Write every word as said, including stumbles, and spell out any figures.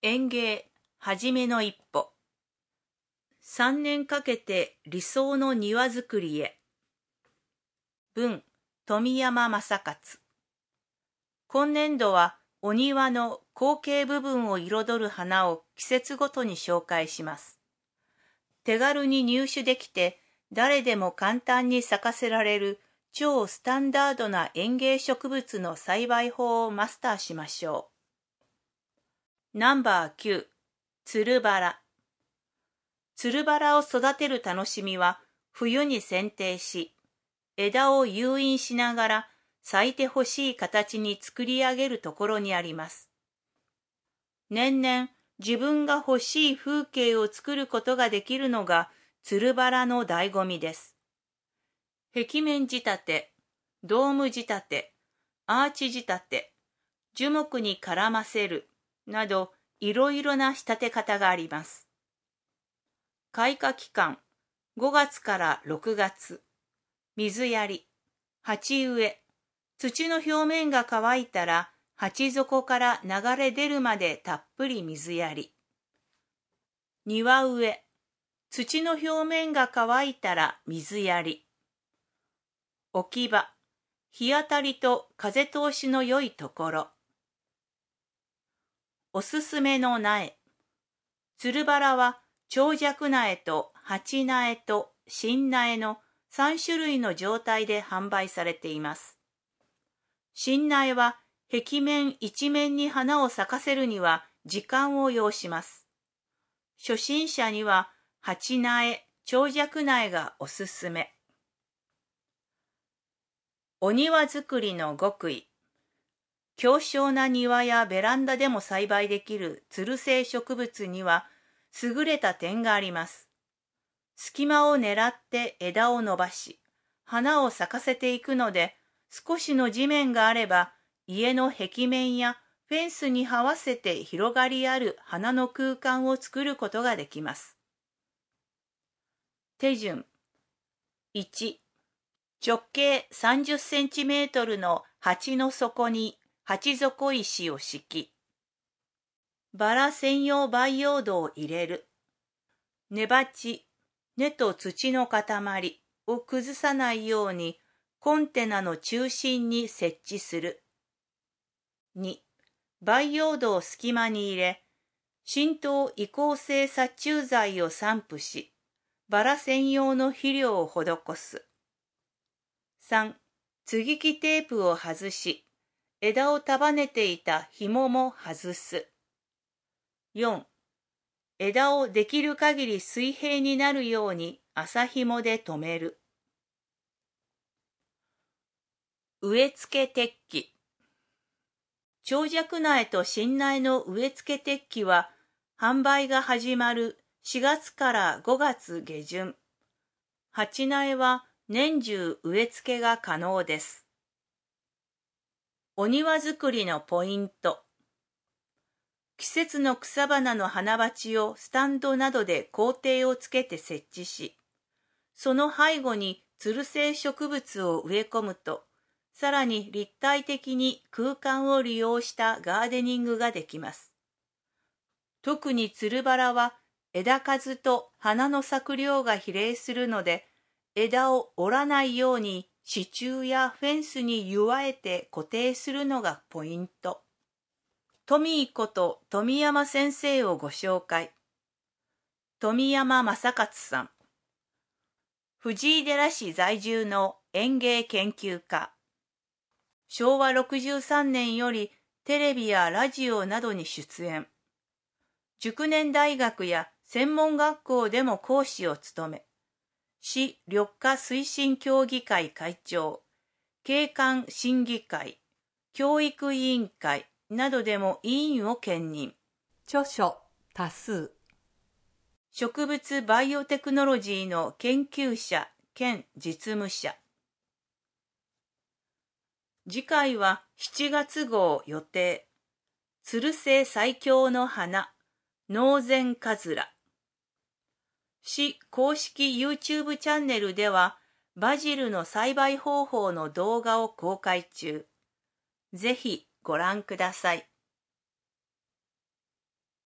園芸はじめの一歩。さんねんかけて理想の庭作りへ。文、富山正勝。今年度はお庭の後景部分を彩る花を季節ごとに紹介します。手軽に入手できて誰でも簡単に咲かせられる超スタンダードな園芸植物の栽培法をマスターしましょう。ナンバーきゅう、つるバラ。つるバラを育てる楽しみは冬に剪定し、枝を誘引しながら咲いてほしい形に作り上げるところにあります。年々自分が欲しい風景を作ることができるのがつるバラの醍醐味です。壁面仕立て、ドーム仕立て、アーチ仕立て、樹木に絡ませるなどいろいろな仕立て方があります。開花期間ごがつからろくがつ、水やり、鉢植え、土の表面が乾いたら鉢底から流れ出るまでたっぷり水やり。庭植え、土の表面が乾いたら水やり。置き場、日当たりと風通しの良いところ。おすすめの苗。つるバラは長尺苗と鉢苗と新苗のさんしゅるいの状態で販売されています。新苗は壁面一面に花を咲かせるには時間を要します。初心者には鉢苗、長尺苗がおすすめ。お庭作りの極意。狭小な庭やベランダでも栽培できるつる性植物には優れた点があります。隙間を狙って枝を伸ばし、花を咲かせていくので、少しの地面があれば、家の壁面やフェンスに這わせて広がりある花の空間を作ることができます。手順。いち、直径さんじゅっセンチメートルの鉢の底に鉢底石を敷き、バラ専用培養土を入れる。根鉢、根と土の塊を崩さないようにコンテナの中心に設置する。に、培養土を隙間に入れ、浸透移行性殺虫剤を散布し、バラ専用の肥料を施す。さん、接ぎ木テープを外し、枝を束ねていた紐も外す。よん、枝をできる限り水平になるように麻紐で留める。植え付け適期。長尺苗と新苗の植え付け適期は販売が始まるしがつからごがつげじゅん。鉢苗は年中植え付けが可能です。お庭作りのポイント。季節の草花の花鉢をスタンドなどで高低をつけて設置し、その背後につる性植物を植え込むと、さらに立体的に空間を利用したガーデニングができます。特につるバラは枝数と花の咲く量が比例するので、枝を折らないように支柱やフェンスに結わえて固定するのがポイント。トミーこと富山先生をご紹介。富山正勝さん。藤井寺市在住の園芸研究家。しょうわろくじゅうさんねんよりテレビやラジオなどに出演。熟年大学や専門学校でも講師を務め、市緑化推進協議会会長、景観審議会、教育委員会などでも委員を兼任。 著書多数。 植物バイオテクノロジーの研究者兼実務者。次回はしちがつ号予定。つる性最強の花、ノウゼンカズラ。市公式 YouTube チャンネルでは、バジルの栽培方法の動画を公開中。ぜひご覧ください。